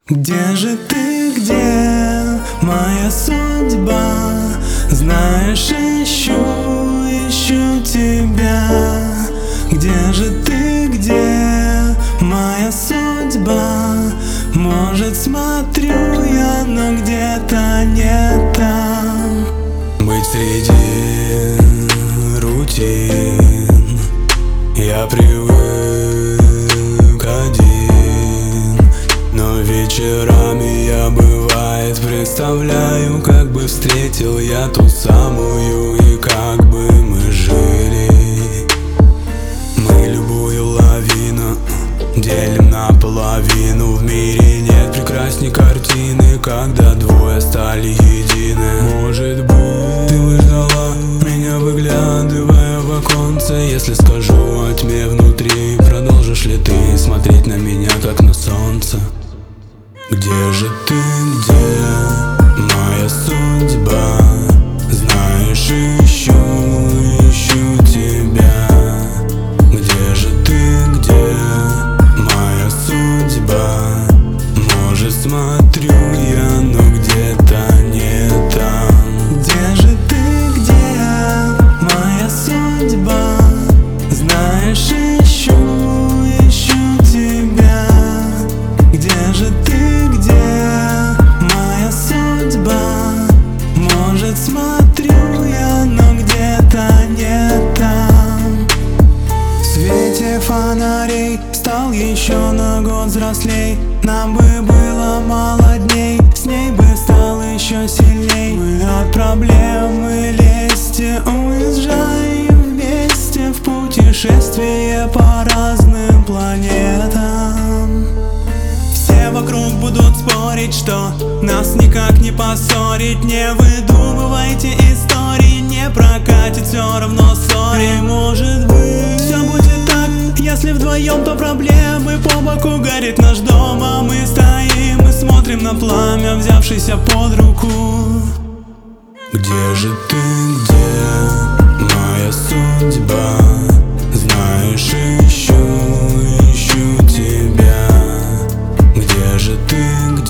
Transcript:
Где же ты, где моя судьба? Знаешь, ищу тебя. Где же ты, где моя судьба? Может, смотрю я, но где-то не там. Быть среди рутин я привык один, но вечерами я, бывает, представляю, как бы встретил я ту самую, и как бы мы жили. Мы любую лавину делим наполовину. В мире нет прекрасней картины, когда двое стали едины. Может быть, ты бы ждала меня, выглядывая в оконце. Если скажу о тьме внутри, продолжишь ли ты смотреть на меня, как на солнце? Где же ты, где моя судьба? Знаешь, ищу тебя. Где же ты, где моя судьба? Может, смотрю я, но где-то не там. Где же ты, где моя судьба? Знаешь, ищу тебя. Где же ты, где моя судьба? Может, смотрю я, но где-то не там. В свете фонарей стал еще на год взрослей. Нам бы было мало дней, с ней бы стал еще сильней. Мы от проблемы лести уезжаем вместе в путешествие по разным планетам. Все вокруг будут спорить, что нас никак не поссорить. Не выдумывайте истории, не прокатит, все равно ссори. Может быть, все будет так, если вдвоем, то проблемы. По боку горит наш дом, а мы стоим и смотрим на пламя, взявшийся под руку. Где же ты, где моя судьба? Знаешь, ищу тебя. Где же ты, где